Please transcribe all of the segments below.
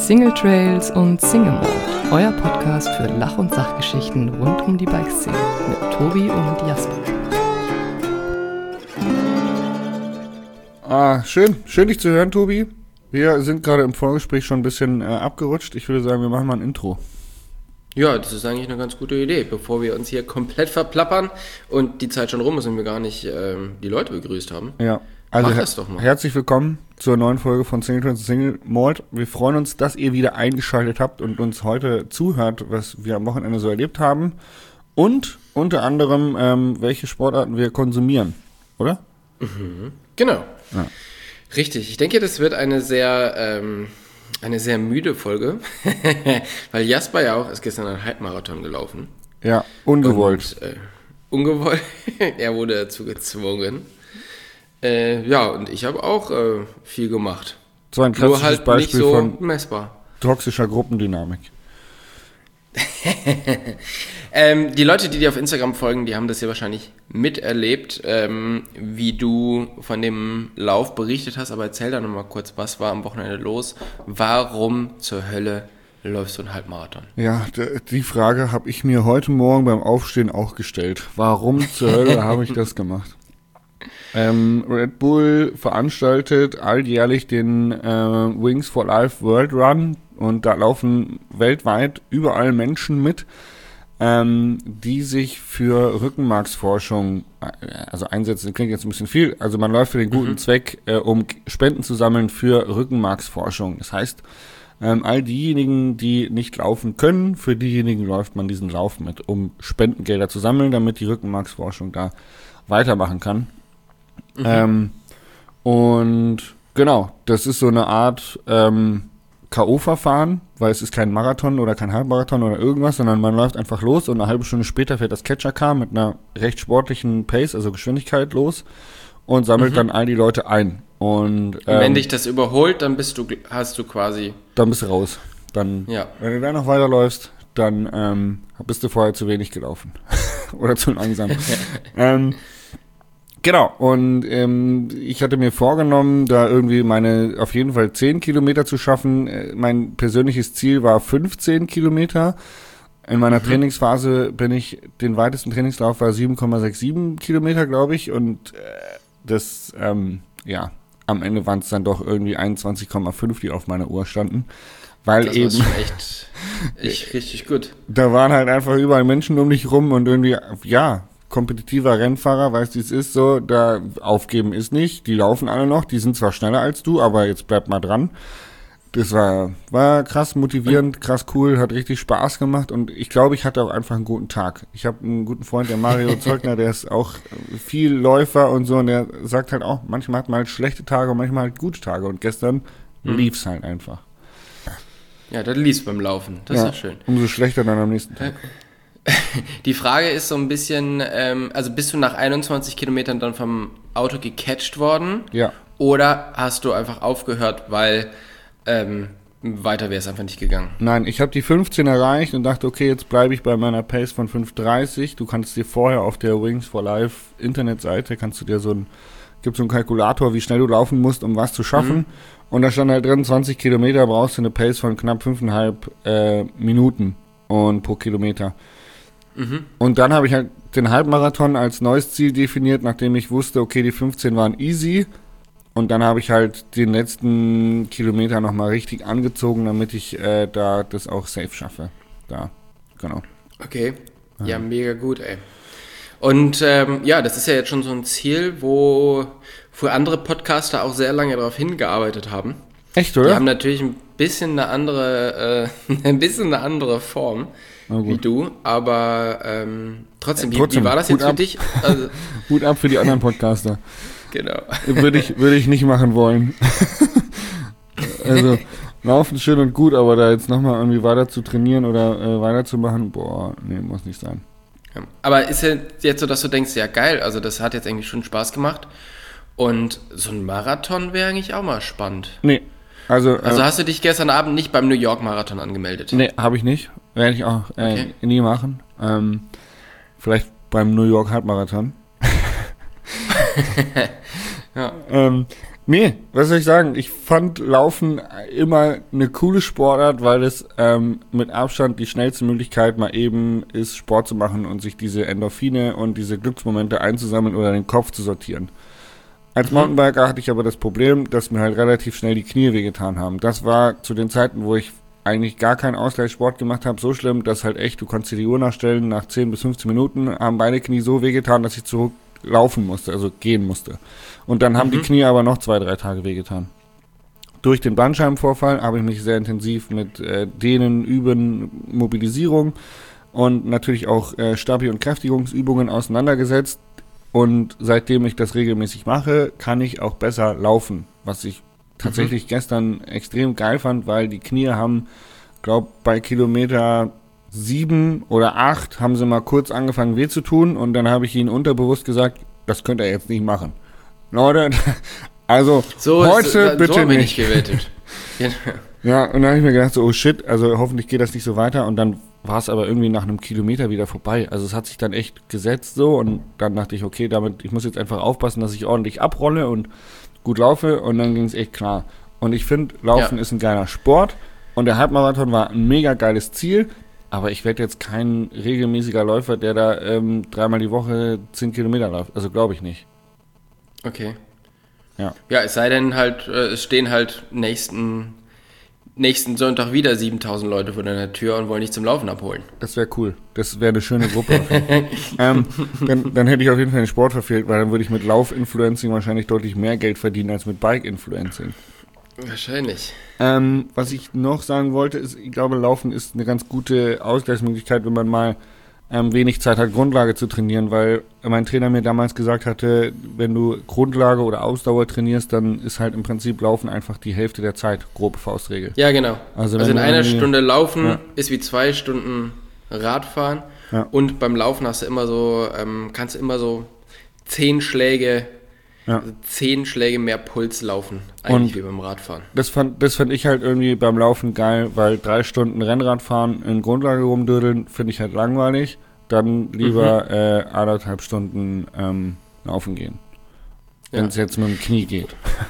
Single Trails und Single Mode, euer Podcast für Lach- und Sachgeschichten rund um die Bikeszene mit Tobi und Jasper. Schön dich zu hören, Tobi. Wir sind gerade im Vorgespräch schon ein bisschen abgerutscht. Ich würde sagen, wir machen mal ein Intro. Ja, das ist eigentlich eine ganz gute Idee, bevor wir uns hier komplett verplappern und die Zeit schon rum ist und wir gar nicht die Leute begrüßt haben. Ja, also mach das doch mal. Herzlich willkommen zur neuen Folge von Single Trails und Single Mode. Wir freuen uns, dass ihr wieder eingeschaltet habt und uns heute zuhört, was wir am Wochenende so erlebt haben und unter anderem, welche Sportarten wir konsumieren, oder? Mhm. Genau. Ja. Richtig. Ich denke, das wird eine sehr müde Folge, weil Jasper ja auch ist gestern einen Halbmarathon gelaufen. Ja, ungewollt. Und, ungewollt. Er wurde dazu gezwungen. Und ich habe auch viel gemacht. Das war ein klassisches Nur halt Beispiel nicht so von messbar. toxischer Gruppendynamik. Die Leute, die dir auf Instagram folgen, die haben das ja wahrscheinlich miterlebt, wie du von dem Lauf berichtet hast. Aber erzähl da nochmal kurz, was war am Wochenende los? Warum zur Hölle läufst du einen Halbmarathon? Ja, die Frage habe ich mir heute Morgen beim Aufstehen auch gestellt. Warum zur Hölle habe ich das gemacht? Red Bull veranstaltet alljährlich den Wings for Life World Run und da laufen weltweit überall Menschen mit, die sich für Rückenmarksforschung einsetzen. Das klingt jetzt ein bisschen viel. Also man läuft für den guten Zweck, um Spenden zu sammeln für Rückenmarksforschung. Das heißt, all diejenigen, die nicht laufen können, für diejenigen läuft man diesen Lauf mit, um Spendengelder zu sammeln, damit die Rückenmarksforschung da weitermachen kann. Und genau, das ist so eine Art K.O.-Verfahren, weil es ist kein Marathon oder kein Halbmarathon oder irgendwas, sondern man läuft einfach los und eine halbe Stunde später fährt das Catcher-Car mit einer recht sportlichen Pace, also Geschwindigkeit, los und sammelt dann all die Leute ein. Und wenn dich das überholt, dann hast du quasi... Dann bist du raus. Dann, wenn du dann noch weiterläufst, dann bist du vorher zu wenig gelaufen. Oder zu langsam. Genau, und ich hatte mir vorgenommen, da irgendwie auf jeden Fall 10 Kilometer zu schaffen. Mein persönliches Ziel war 15 Kilometer. In meiner Trainingsphase den weitesten Trainingslauf war 7,67 Kilometer, glaube ich. Und am Ende waren es dann doch irgendwie 21,5, die auf meiner Uhr standen. Weil das eben war schon echt richtig gut. Da waren halt einfach überall Menschen um dich rum und irgendwie, kompetitiver Rennfahrer, weißt du, wie es ist so, da aufgeben ist nicht, die laufen alle noch, die sind zwar schneller als du, aber jetzt bleib mal dran. Das war krass motivierend, krass cool, hat richtig Spaß gemacht und ich glaube, ich hatte auch einfach einen guten Tag. Ich habe einen guten Freund, der Mario Zeugner, der ist auch viel Läufer und so und der sagt halt auch, manchmal hat man halt schlechte Tage und manchmal halt gute Tage und gestern lief's halt einfach. Ja, das lief's beim Laufen, das ist ja schön. Umso schlechter dann am nächsten Tag. Die Frage ist so ein bisschen, bist du nach 21 Kilometern dann vom Auto gecatcht worden? Ja. Oder hast du einfach aufgehört, weil weiter wäre es einfach nicht gegangen? Nein, ich habe die 15 erreicht und dachte, okay, jetzt bleibe ich bei meiner Pace von 5,30. Du kannst dir vorher auf der Wings for Life Internetseite, kannst du dir gibt so einen Kalkulator, wie schnell du laufen musst, um was zu schaffen. Und da stand halt drin, 20 Kilometer brauchst du eine Pace von knapp 5,5 Minuten pro Kilometer. Und dann habe ich halt den Halbmarathon als neues Ziel definiert, nachdem ich wusste, okay, die 15 waren easy. Und dann habe ich halt den letzten Kilometer nochmal richtig angezogen, damit ich da das auch safe schaffe. Da, genau. Okay, ja, mega gut, ey. Und das ist ja jetzt schon so ein Ziel, wo andere Podcaster auch sehr lange darauf hingearbeitet haben. Echt, oder? Die haben natürlich ein bisschen eine andere Form. Wie du, aber trotzdem, wie war das jetzt für dich? Also, Hut ab für die anderen Podcaster. Genau. Würde ich nicht machen wollen. Also, laufen schön und gut, aber da jetzt nochmal irgendwie weiter zu trainieren oder weiterzumachen, muss nicht sein. Ja. Aber ist ja jetzt so, dass du denkst, ja geil, also das hat jetzt eigentlich schon Spaß gemacht und so ein Marathon wäre eigentlich auch mal spannend. Nee. Also hast du dich gestern Abend nicht beim New York Marathon angemeldet? Nee, habe ich nicht. Werde ich auch nie machen. Vielleicht beim New York Halbmarathon. Ja. Nee, was soll ich sagen? Ich fand Laufen immer eine coole Sportart, weil es mit Abstand die schnellste Möglichkeit mal eben ist, Sport zu machen und sich diese Endorphine und diese Glücksmomente einzusammeln oder den Kopf zu sortieren. Als Mountainbiker hatte ich aber das Problem, dass mir halt relativ schnell die Knie wehgetan haben. Das war zu den Zeiten, wo ich eigentlich gar keinen Ausgleichssport gemacht habe, so schlimm, dass halt echt, du konntest dir die Uhr nachstellen, nach 10 bis 15 Minuten haben beide Knie so wehgetan, dass ich zurücklaufen musste, also gehen musste. Und dann haben die Knie aber noch 2-3 Tage wehgetan. Durch den Bandscheibenvorfall habe ich mich sehr intensiv mit Dehnen, Üben, Mobilisierung und natürlich auch Stabi- und Kräftigungsübungen auseinandergesetzt. Und seitdem ich das regelmäßig mache, kann ich auch besser laufen, was ich tatsächlich gestern extrem geil fand, weil die Knie haben, glaube bei Kilometer 7 oder 8 haben sie mal kurz angefangen weh zu tun und dann habe ich ihnen unterbewusst gesagt, das könnt ihr jetzt nicht machen. Leute, also So heute ist, bitte so bin nicht. ich gewertet. Ja, und dann habe ich mir gedacht, so, oh shit, also hoffentlich geht das nicht so weiter. Und dann war es aber irgendwie nach einem Kilometer wieder vorbei. Also es hat sich dann echt gesetzt so und dann dachte ich, okay, ich muss jetzt einfach aufpassen, dass ich ordentlich abrolle und gut laufe und dann ging es echt klar. Und ich finde, Laufen ist ein geiler Sport und der Halbmarathon war ein mega geiles Ziel, aber ich werde jetzt kein regelmäßiger Läufer, der da 3-mal die Woche 10 Kilometer läuft. Also glaube ich nicht. Okay. Ja. Ja, es sei denn halt, es stehen halt nächsten Sonntag wieder 7000 Leute vor deiner Tür und wollen dich zum Laufen abholen. Das wäre cool. Das wäre eine schöne Gruppe. Dann hätte ich auf jeden Fall den Sport verfehlt, weil dann würde ich mit Lauf-Influencing wahrscheinlich deutlich mehr Geld verdienen als mit Bike-Influencing. Wahrscheinlich. Was ich noch sagen wollte, ist, ich glaube, Laufen ist eine ganz gute Ausgleichsmöglichkeit, wenn man mal wenig Zeit hat, Grundlage zu trainieren, weil mein Trainer mir damals gesagt hatte, wenn du Grundlage oder Ausdauer trainierst, dann ist halt im Prinzip Laufen einfach die Hälfte der Zeit, grobe Faustregel. Ja, genau. Also in einer Stunde Laufen Ja. ist wie 2 Stunden Radfahren Ja. und beim Laufen hast du immer so, kannst du immer so 10 Schläge, Ja. also 10 Schläge mehr Puls laufen, eigentlich Und wie beim Radfahren. Das fand ich halt irgendwie beim Laufen geil, weil 3 Stunden Rennradfahren in Grundlage rumdödeln, finde ich halt langweilig. Dann lieber 1,5 Stunden laufen gehen. Wenn es jetzt mit dem Knie geht.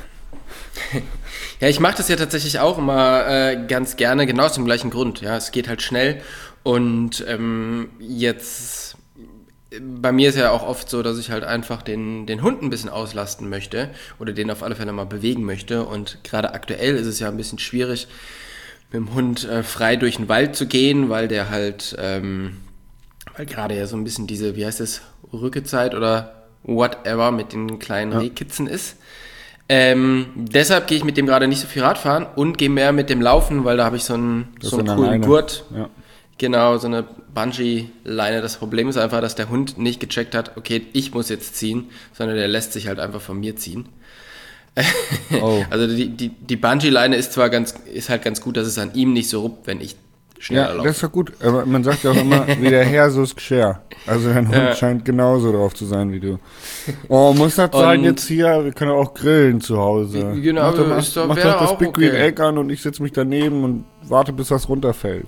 Ja, ich mache das ja tatsächlich auch immer ganz gerne, genau aus dem gleichen Grund. Ja, es geht halt schnell und jetzt bei mir ist ja auch oft so, dass ich halt einfach den Hund ein bisschen auslasten möchte oder den auf alle Fälle mal bewegen möchte und gerade aktuell ist es ja ein bisschen schwierig, mit dem Hund frei durch den Wald zu gehen, weil der halt, weil gerade ja so ein bisschen diese, wie heißt das, Rückezeit oder whatever mit den kleinen Rehkitzen ist. Deshalb gehe ich mit dem gerade nicht so viel Radfahren und gehe mehr mit dem Laufen, weil da habe ich so einen coolen Gurt. Ja. Genau, so eine Bungee-Leine. Das Problem ist einfach, dass der Hund nicht gecheckt hat, okay, ich muss jetzt ziehen, sondern der lässt sich halt einfach von mir ziehen. Oh. Also die Bungee-Leine ist halt ganz gut, dass es an ihm nicht so ruppt, wenn ich schneller Ja, laufe. das ist doch gut. Aber man sagt ja auch immer, wie der Herr, so ist Geschirr. Also dein Hund scheint genauso drauf zu sein wie du. Oh, muss das sein jetzt hier? Wir können auch grillen zu Hause. Genau, mach doch wäre das auch Big Green okay. Egg an und ich setze mich daneben und warte, bis das runterfällt.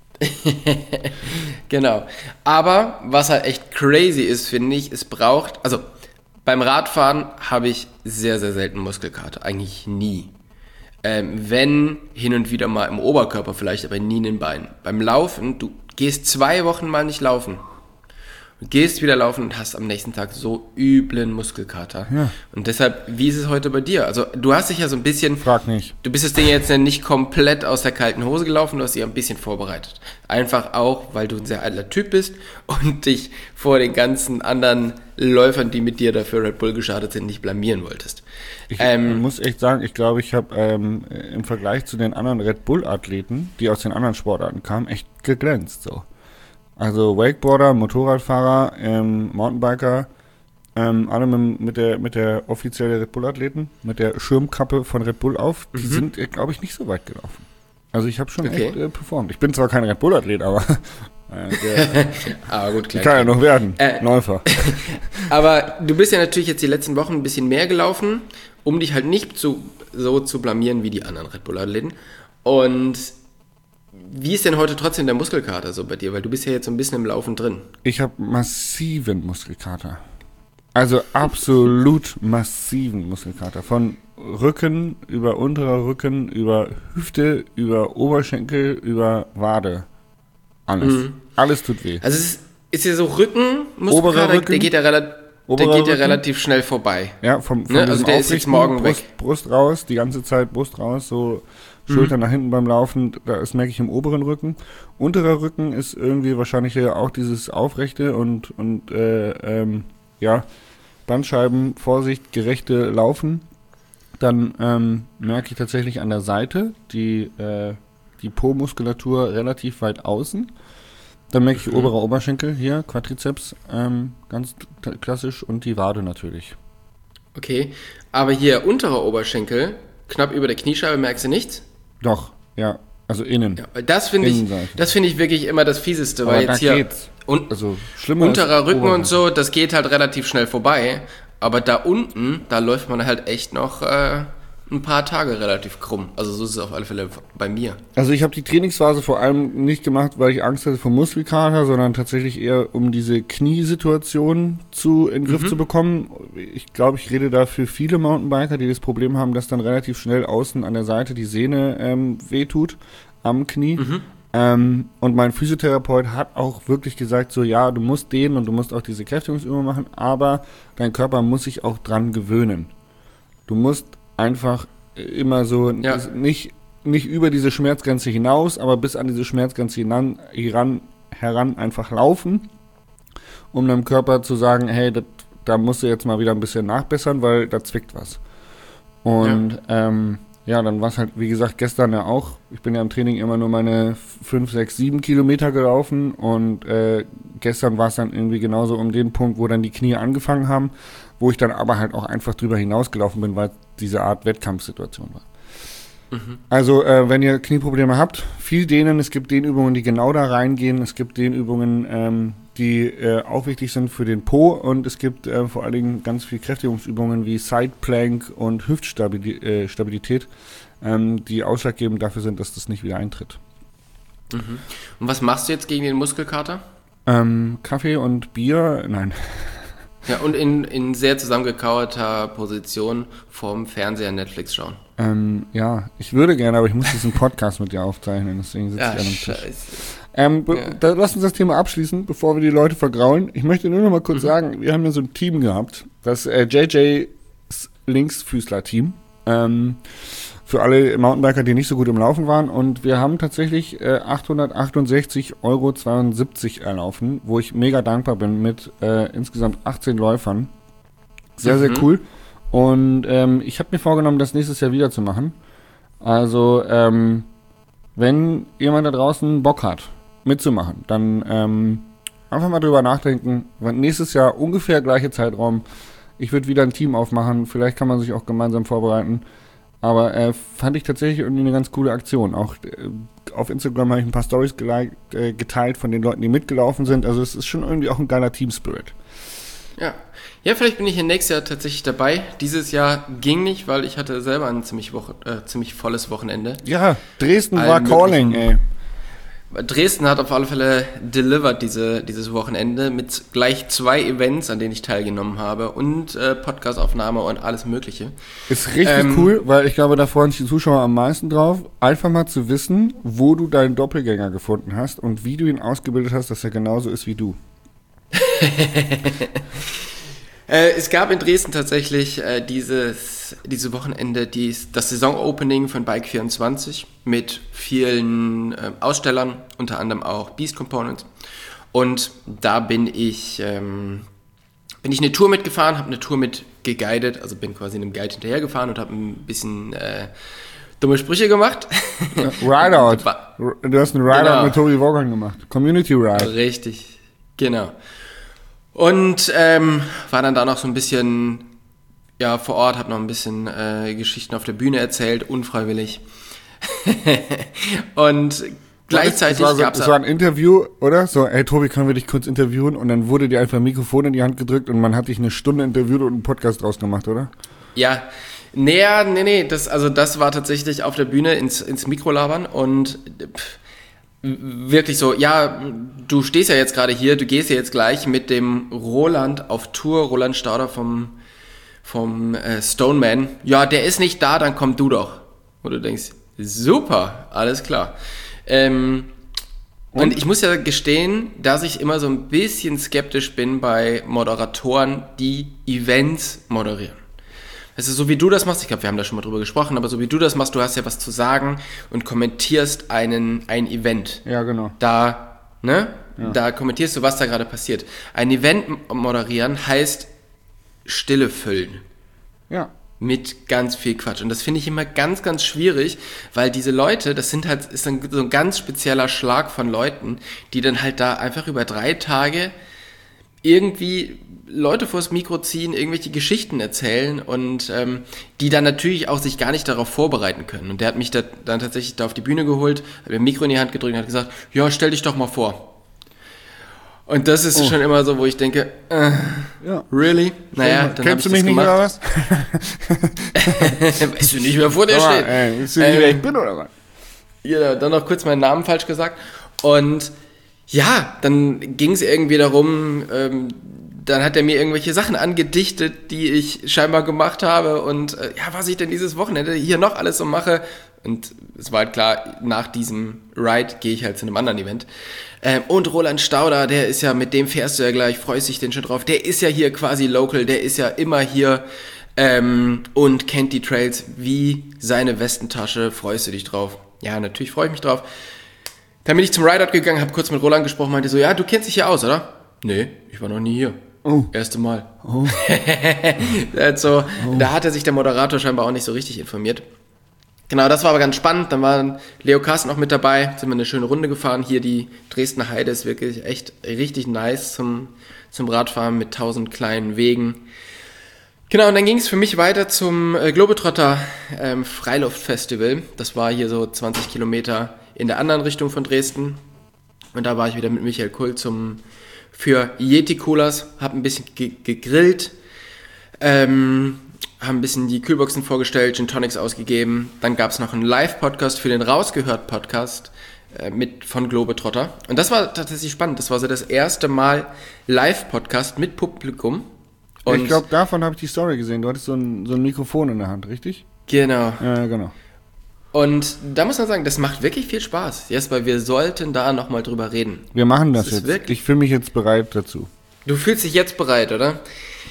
Genau. Aber was halt echt crazy ist, finde ich, also beim Radfahren habe ich sehr, sehr selten Muskelkater. Eigentlich nie. Wenn hin und wieder mal im Oberkörper vielleicht, aber nie in den Beinen. Beim Laufen, du gehst 2 Wochen mal nicht laufen. Du gehst wieder laufen und hast am nächsten Tag so üblen Muskelkater. Ja. Und deshalb, wie ist es heute bei dir? Also du hast dich ja so ein bisschen... Frag nicht. Du bist das Ding jetzt nicht komplett aus der kalten Hose gelaufen, du hast dich ein bisschen vorbereitet. Einfach auch, weil du ein sehr eitler Typ bist und dich vor den ganzen anderen Läufern, die mit dir dafür Red Bull gestartet sind, nicht blamieren wolltest. Ich muss echt sagen, ich glaube, ich habe im Vergleich zu den anderen Red Bull-Athleten, die aus den anderen Sportarten kamen, echt geglänzt so. Also Wakeboarder, Motorradfahrer, Mountainbiker, alle mit der offiziellen Red Bull-Athleten, mit der Schirmkappe von Red Bull auf, die sind, glaube ich, nicht so weit gelaufen. Also ich habe schon echt performt. Ich bin zwar kein Red Bull-Athlet, aber Aber gut, klar. ich kann ja noch werden, Läufer. Aber du bist ja natürlich jetzt die letzten Wochen ein bisschen mehr gelaufen, um dich halt nicht so zu blamieren wie die anderen Red Bull-Athleten. Und wie ist denn heute trotzdem der Muskelkater so bei dir? Weil du bist ja jetzt so ein bisschen im Laufen drin. Ich habe massiven Muskelkater. Also absolut massiven Muskelkater. Von Rücken, über unterer Rücken, über Hüfte, über Oberschenkel, über Wade. Alles. Alles tut weh. Also ist ja so Rückenmuskelkater, Oberer Rücken, der geht ja relativ schnell vorbei. Ja, von ne? Also der ist jetzt morgen weg. Brust raus, die ganze Zeit Brust raus, so Schultern nach hinten beim Laufen, das merke ich im oberen Rücken. Unterer Rücken ist irgendwie wahrscheinlich ja auch dieses Aufrechte und Bandscheiben, Vorsicht, gerechte Laufen. Dann merke ich tatsächlich an der Seite die Po-Muskulatur relativ weit außen. Dann merke ich oberer Oberschenkel hier, Quadrizeps, ganz klassisch und die Wade natürlich. Okay, aber hier unterer Oberschenkel, knapp über der Kniescheibe, merkst du nichts? Doch, ja, also innen. Ja, das finde ich wirklich immer das Fieseste, aber weil jetzt hier also schlimmer unterer Rücken und so, das geht halt relativ schnell vorbei, aber da unten, da läuft man halt echt noch ein paar Tage relativ krumm. Also so ist es auf alle Fälle bei mir. Also ich habe die Trainingsphase vor allem nicht gemacht, weil ich Angst hatte vor Muskelkater, sondern tatsächlich eher um diese Kniesituation in den Griff zu bekommen. Ich glaube, ich rede da für viele Mountainbiker, die das Problem haben, dass dann relativ schnell außen an der Seite die Sehne wehtut am Knie. Und mein Physiotherapeut hat auch wirklich gesagt, so ja, du musst dehnen und du musst auch diese Kräftigungsübungen machen, aber dein Körper muss sich auch dran gewöhnen. Du musst einfach immer so nicht über diese Schmerzgrenze hinaus, aber bis an diese Schmerzgrenze heran einfach laufen, um deinem Körper zu sagen, hey, da musst du jetzt mal wieder ein bisschen nachbessern, weil da zwickt was. Und dann war es halt, wie gesagt, gestern ja auch, ich bin ja im Training immer nur meine 5, 6, 7 Kilometer gelaufen und gestern war es dann irgendwie genauso um den Punkt, wo dann die Knie angefangen haben, wo ich dann aber halt auch einfach drüber hinausgelaufen bin, weil diese Art Wettkampfsituation war. Also, wenn ihr Knieprobleme habt, viel dehnen, es gibt Dehnübungen, die genau da reingehen, es gibt Dehnübungen, die auch wichtig sind für den Po und es gibt vor allen Dingen ganz viel Kräftigungsübungen wie Side Plank und Hüftstabilität, die ausschlaggebend dafür sind, dass das nicht wieder eintritt. Und was machst du jetzt gegen den Muskelkater? Kaffee und Bier, nein. Ja, und in sehr zusammengekauerter Position vorm Fernseher Netflix schauen. Ich würde gerne, aber ich muss diesen Podcast mit dir aufzeichnen, deswegen sitze ich an dem Tisch. Lass uns das Thema abschließen, bevor wir die Leute vergraulen. Ich möchte nur noch mal kurz sagen, wir haben ja so ein Team gehabt, das JJ's Linksfüßler-Team, für alle Mountainbiker, die nicht so gut im Laufen waren. Und wir haben tatsächlich 868,72 € erlaufen, wo ich mega dankbar bin mit insgesamt 18 Läufern. Sehr, sehr cool. Und ich habe mir vorgenommen, das nächstes Jahr wieder zu machen. Also, wenn jemand da draußen Bock hat, mitzumachen, dann einfach mal drüber nachdenken. Nächstes Jahr ungefähr gleiche Zeitraum. Ich würde wieder ein Team aufmachen. Vielleicht kann man sich auch gemeinsam vorbereiten. Aber fand ich tatsächlich irgendwie eine ganz coole Aktion. Auch auf Instagram habe ich ein paar Storys geteilt von den Leuten, die mitgelaufen sind. Also es ist schon irgendwie auch ein geiler Team-Spirit. Ja, vielleicht bin ich hier nächstes Jahr tatsächlich dabei. Dieses Jahr ging nicht, weil ich hatte selber ein ziemlich volles Wochenende. Ja, Dresden war calling, ey. Dresden hat auf alle Fälle delivered dieses Wochenende mit gleich 2 Events, an denen ich teilgenommen habe und Podcastaufnahme und alles Mögliche. Ist richtig cool, weil ich glaube, da freuen sich die Zuschauer am meisten drauf, einfach mal zu wissen, wo du deinen Doppelgänger gefunden hast und wie du ihn ausgebildet hast, dass er genauso ist wie du. Es gab in Dresden tatsächlich diese Wochenende das Saisonopening von Bike24 mit vielen Ausstellern, unter anderem auch Beast Components. Und da bin ich eine Tour mitgefahren, habe eine Tour mit geguidet, also bin quasi einem Guide hinterhergefahren und habe ein bisschen dumme Sprüche gemacht. Rideout. Du hast einen Rideout mit Tobi Wogan gemacht. Community Ride. Richtig, genau. Und war dann da noch so ein bisschen vor Ort, habe noch ein bisschen Geschichten auf der Bühne erzählt, unfreiwillig. Und gleichzeitig gab es... Das war ein Interview, oder? So, hey Tobi, können wir dich kurz interviewen? Und dann wurde dir einfach ein Mikrofon in die Hand gedrückt und man hat dich eine Stunde interviewt und einen Podcast draus gemacht, oder? Ja, nee, das war tatsächlich auf der Bühne ins Mikro labern und wirklich so, ja, du stehst ja jetzt gerade hier, du gehst ja jetzt gleich mit dem Roland auf Tour, Roland Stauder vom Stoneman. Ja, der ist nicht da, dann komm du doch. Und du denkst, super, alles klar. Und ich muss ja gestehen, dass ich immer so ein bisschen skeptisch bin bei Moderatoren, die Events moderieren. Also so wie du das machst, ich glaube, wir haben da schon mal drüber gesprochen, aber so wie du das machst, du hast ja was zu sagen und kommentierst ein Event. Ja, genau. Da kommentierst du, was da gerade passiert. Ein Event moderieren heißt Stille füllen. Ja. Mit ganz viel Quatsch. Und das finde ich immer ganz, ganz schwierig, weil diese Leute, ist dann so ein ganz spezieller Schlag von Leuten, die dann halt da einfach über 3 Tage irgendwie Leute vors Mikro ziehen, irgendwelche Geschichten erzählen und die dann natürlich auch sich gar nicht darauf vorbereiten können. Und der hat mich dann tatsächlich da auf die Bühne geholt, hat mir ein Mikro in die Hand gedrückt und hat gesagt, ja, stell dich doch mal vor. Und das ist schon immer so, wo ich denke, really? Naja, dann kennst du mich nicht oder was? Weißt du nicht, wer vor dir steht? Weißt du nicht, wer ich bin oder was? Ja, dann noch kurz meinen Namen falsch gesagt. Und ja, dann ging es irgendwie darum, dann hat er mir irgendwelche Sachen angedichtet, die ich scheinbar gemacht habe und was ich denn dieses Wochenende hier noch alles so mache. Und es war halt klar, nach diesem Ride gehe ich halt zu einem anderen Event. Und Roland Stauder, der ist ja, mit dem fährst du ja gleich, freust dich denn schon drauf. Der ist ja hier quasi local, der ist ja immer hier und kennt die Trails wie seine Westentasche. Freust du dich drauf? Ja, natürlich freue ich mich drauf. Dann bin ich zum Rideout gegangen, habe kurz mit Roland gesprochen, meinte so, ja, du kennst dich hier aus, oder? Nee, ich war noch nie hier. Erste Mal. Da hat sich der Moderator scheinbar auch nicht so richtig informiert. Genau, das war aber ganz spannend. Dann war Leo Carsten auch mit dabei. Sind wir eine schöne Runde gefahren. Hier die Dresdner Heide ist wirklich echt richtig nice zum Radfahren mit 1000 kleinen Wegen. Genau, und dann ging es für mich weiter zum Globetrotter Freiluftfestival. Das war hier so 20 Kilometer in der anderen Richtung von Dresden. Und da war ich wieder mit Michael Kull für Yeti Coolers, habe ein bisschen gegrillt, haben ein bisschen die Kühlboxen vorgestellt, Gin Tonics ausgegeben. Dann gab es noch einen Live-Podcast für den Rausgehört-Podcast von Globetrotter. Und das war tatsächlich spannend. Das war so das erste Mal Live-Podcast mit Publikum. Und ich glaube, davon habe ich die Story gesehen. Du hattest so ein Mikrofon in der Hand, richtig? Genau. Ja, genau. Und da muss man sagen, das macht wirklich viel Spaß. Jesper, wir sollten da nochmal drüber reden. Wir machen das jetzt. Ich fühle mich jetzt bereit dazu. Du fühlst dich jetzt bereit, oder?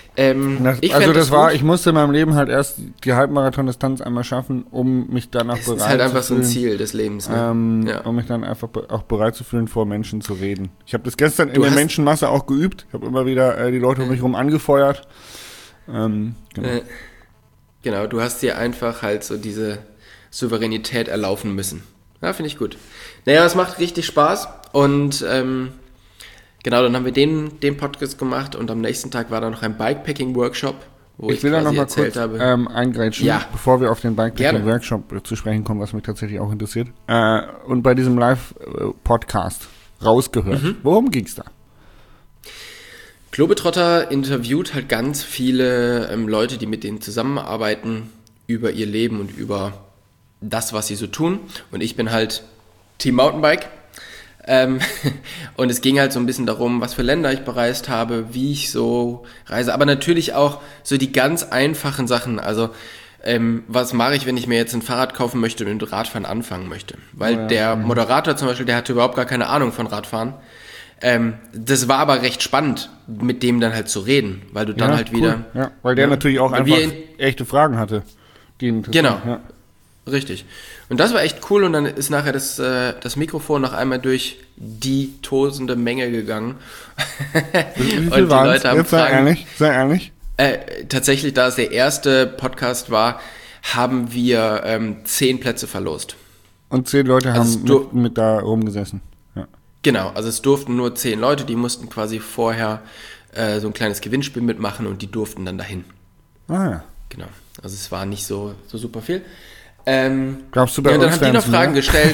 Ich musste in meinem Leben halt erst die Halbmarathon-Distanz einmal schaffen, um mich danach bereit zu fühlen. Das ist halt einfach so ein Ziel des Lebens. Ne? Um mich dann einfach auch bereit zu fühlen, vor Menschen zu reden. Ich habe das gestern in der Menschenmasse auch geübt. Ich habe immer wieder die Leute um mich herum angefeuert. Genau. Genau, du hast dir einfach halt so diese Souveränität erlaufen müssen. Ja, finde ich gut. Naja, es macht richtig Spaß und genau, dann haben wir den Podcast gemacht und am nächsten Tag war da noch ein Bikepacking-Workshop, wo ich will da noch mal kurz eingrätschen, bevor wir auf den Bikepacking-Workshop zu sprechen kommen, was mich tatsächlich auch interessiert. Und bei diesem Live-Podcast rausgehört. Worum ging's da? Globetrotter interviewt halt ganz viele Leute, die mit denen zusammenarbeiten, über ihr Leben und über das, was sie so tun. Und ich bin halt Team Mountainbike. Und es ging halt so ein bisschen darum, was für Länder ich bereist habe, wie ich so reise, aber natürlich auch so die ganz einfachen Sachen, also was mache ich, wenn ich mir jetzt ein Fahrrad kaufen möchte und mit Radfahren anfangen möchte, weil der Moderator zum Beispiel, der hatte überhaupt gar keine Ahnung von Radfahren, das war aber recht spannend, mit dem dann halt zu reden, weil du dann halt wieder... Ja, weil der natürlich auch einfach echte Fragen hatte. Genau. Ja. Richtig. Und das war echt cool und dann ist nachher das Mikrofon noch einmal durch die tosende Menge gegangen. Wie viel und die Leute haben jetzt Fragen. Sei ehrlich. Tatsächlich, da es der erste Podcast war, haben wir 10 Plätze verlost. Und 10 Leute haben mit da rumgesessen. Ja. Genau, also es durften nur 10 Leute, die mussten quasi vorher so ein kleines Gewinnspiel mitmachen und die durften dann dahin. Ah ja. Genau, also es war nicht so super viel. Glaubst du bei uns dann haben die noch Fragen gestellt.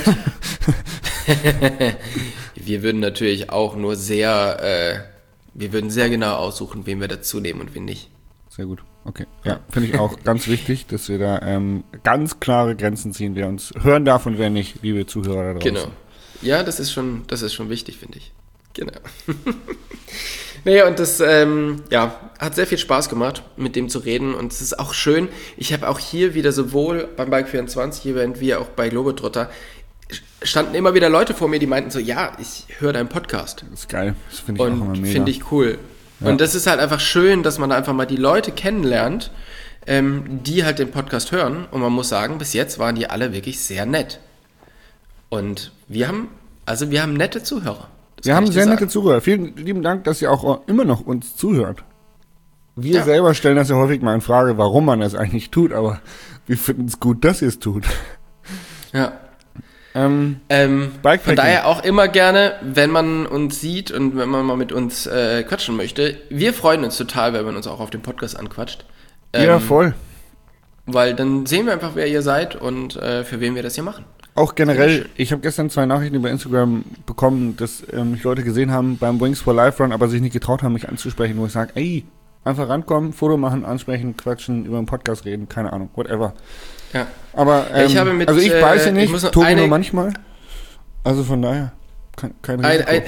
Wir würden natürlich auch nur wir würden sehr genau aussuchen, wen wir dazu nehmen und wen nicht. Sehr gut, okay. Ja, finde ich auch ganz wichtig, dass wir da ganz klare Grenzen ziehen, wer uns hören darf und wer nicht, liebe Zuhörer da draußen. Genau. Ja, das ist schon wichtig, finde ich. Genau. Naja, und das hat sehr viel Spaß gemacht, mit dem zu reden. Und es ist auch schön, ich habe auch hier wieder sowohl beim Bike24-Event wie auch bei Globetrotter standen immer wieder Leute vor mir, die meinten so, ja, ich höre deinen Podcast. Das ist geil. Das finde ich auch immer mega. Finde ich cool. Ja. Und das ist halt einfach schön, dass man da einfach mal die Leute kennenlernt, die halt den Podcast hören. Und man muss sagen, bis jetzt waren die alle wirklich sehr nett. Und wir haben nette Zuhörer. Wir haben sehr nette Zuhörer. Vielen lieben Dank, dass ihr auch immer noch uns zuhört. Wir selber stellen das ja häufig mal in Frage, warum man das eigentlich tut, aber wir finden es gut, dass ihr es tut. Ja. Von daher auch immer gerne, wenn man uns sieht und wenn man mal mit uns quatschen möchte. Wir freuen uns total, wenn man uns auch auf dem Podcast anquatscht. Ja, voll. Weil dann sehen wir einfach, wer ihr seid und für wen wir das hier machen. Auch generell, ich habe gestern 2 Nachrichten über Instagram bekommen, dass mich Leute gesehen haben beim Wings for Life Run, aber sich nicht getraut haben, mich anzusprechen, wo ich sage, ey, einfach rankommen, Foto machen, ansprechen, quatschen, über einen Podcast reden, keine Ahnung, whatever. Ja. Aber ich beiße nicht, Tobi nur manchmal. Also von daher, kein Risiko.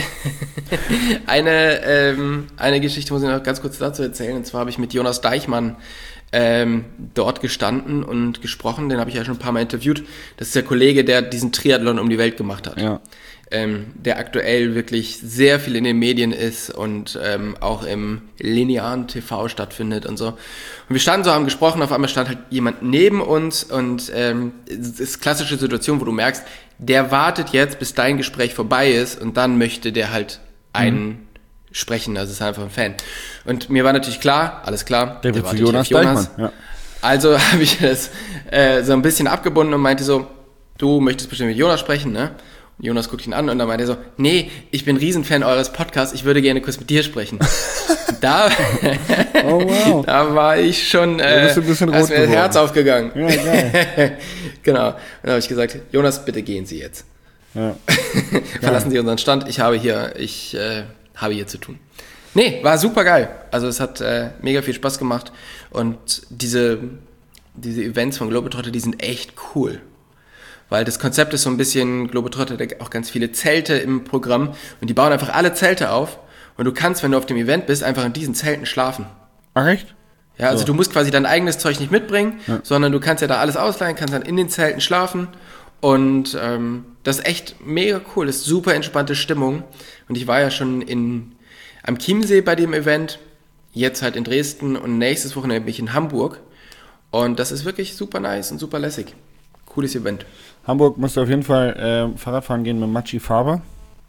Eine Geschichte muss ich noch ganz kurz dazu erzählen. Und zwar habe ich mit Jonas Deichmann dort gestanden und gesprochen. Den habe ich ja schon ein paar Mal interviewt. Das ist der Kollege, der diesen Triathlon um die Welt gemacht hat. Ja. Der aktuell wirklich sehr viel in den Medien ist und auch im linearen TV stattfindet und so. Und wir standen so, haben gesprochen, auf einmal stand halt jemand neben uns und es ist klassische Situation, wo du merkst, der wartet jetzt, bis dein Gespräch vorbei ist und dann möchte der halt einen sprechen, das ist einfach ein Fan. Und mir war natürlich klar, alles klar, der wird zu Jonas Deichmann. Ja. Also habe ich das so ein bisschen abgebunden und meinte so, du möchtest bestimmt mit Jonas sprechen, ne? Jonas guckt ihn an und dann meinte er so, nee, ich bin Riesenfan eures Podcasts, ich würde gerne kurz mit dir sprechen. Da war ich schon, bist du ein bisschen rot ist mir das Herz aufgegangen. Ja, geil. Genau. Und dann habe ich gesagt, Jonas, bitte gehen Sie jetzt. Ja. Verlassen Sie unseren Stand, ich habe hier zu tun. Nee, war super geil. Also es hat mega viel Spaß gemacht und diese Events von Globetrotter, die sind echt cool. Weil das Konzept ist so ein bisschen, Globetrotter hat auch ganz viele Zelte im Programm und die bauen einfach alle Zelte auf und du kannst, wenn du auf dem Event bist, einfach in diesen Zelten schlafen. Ach echt? Ja, also du musst quasi dein eigenes Zeug nicht mitbringen, sondern du kannst ja da alles ausleihen, kannst dann in den Zelten schlafen und das ist echt mega cool, das ist super entspannte Stimmung und ich war ja schon am Chiemsee bei dem Event, jetzt halt in Dresden und nächstes Wochenende bin ich in Hamburg und das ist wirklich super nice und super lässig. Cooles Event. Hamburg musst du auf jeden Fall Fahrradfahren gehen mit Matschi Faber.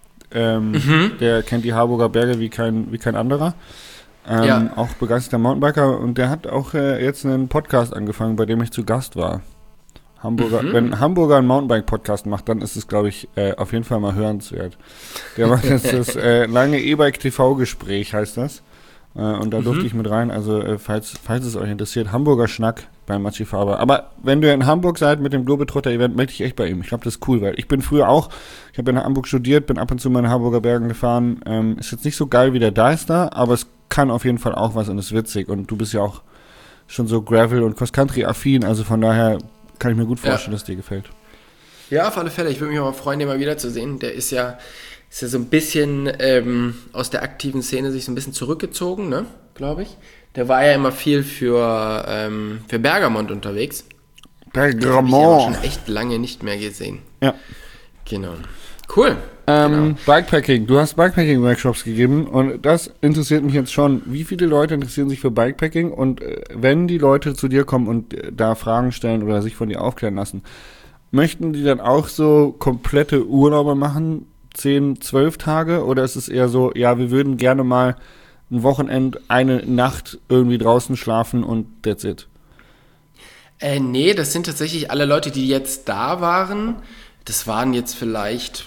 Der kennt die Harburger Berge wie kein anderer. Auch begeisterter Mountainbiker und der hat auch jetzt einen Podcast angefangen, bei dem ich zu Gast war. Wenn ein Hamburger einen Mountainbike-Podcast macht, dann ist es, glaube ich, auf jeden Fall mal hörenswert. Der macht jetzt das lange E-Bike-TV-Gespräch, heißt das. Und da durfte ich mit rein, also falls es euch interessiert, Hamburger Schnack bei Matschi Faber. Aber wenn ihr in Hamburg seid mit dem Globetrotter-Event, melde ich echt bei ihm. Ich glaube, das ist cool, weil ich bin früher auch, ich habe in Hamburg studiert, bin ab und zu mal in den Harburger Bergen gefahren. Ist jetzt nicht so geil wie der da, aber es kann auf jeden Fall auch was und ist witzig. Und du bist ja auch schon so Gravel- und Cross-Country-affin, also von daher kann ich mir gut vorstellen, dass dir gefällt. Ja, auf alle Fälle. Ich würde mich auch freuen, den mal wiederzusehen. Der ist ja so ein bisschen aus der aktiven Szene sich so ein bisschen zurückgezogen, ne, glaube ich. Der war ja immer viel für Bergamont unterwegs. Bergamont. Den habe ich aber schon echt lange nicht mehr gesehen. Ja. Genau. Cool. Genau. Bikepacking. Du hast Bikepacking-Workshops gegeben und das interessiert mich jetzt schon. Wie viele Leute interessieren sich für Bikepacking und wenn die Leute zu dir kommen und da Fragen stellen oder sich von dir aufklären lassen, möchten die dann auch so komplette Urlaube machen, 10, 12 Tage oder ist es eher so, ja, wir würden gerne mal ein Wochenend, eine Nacht irgendwie draußen schlafen und that's it? Nee, das sind tatsächlich alle Leute, die jetzt da waren. Das waren jetzt vielleicht